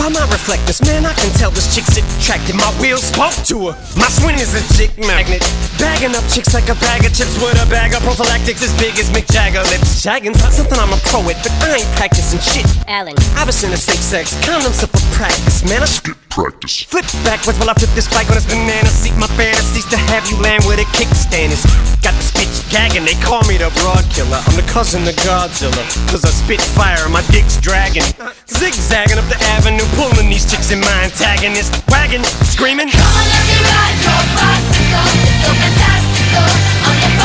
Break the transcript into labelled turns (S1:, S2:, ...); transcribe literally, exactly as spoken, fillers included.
S1: By my reflectors, man, I can tell this chick's attracted. My wheels spoke to her. My swing is a chick magnet. Bagging up chicks like a bag of chips with a bag of prophylactics as big as Mick Jagger lips. Shagging's not something I'm a pro at, but I ain't practicing shit.
S2: Alan,
S1: I was in a safe sex, condoms up for practice, man. I
S3: Skip practice.
S1: flip backwards while I flip this bike on this banana seat. My fantasies to have you land with a kickstand is got this bitch gagging. They call me the broad killer. I'm the cousin to Godzilla, cause I spit fire and my dick's dragging. Zigzagging up the avenue, pulling these chicks in my antagonist wagon, screaming,
S4: Come on, let me ride your bicycle. It's so fantastical. On your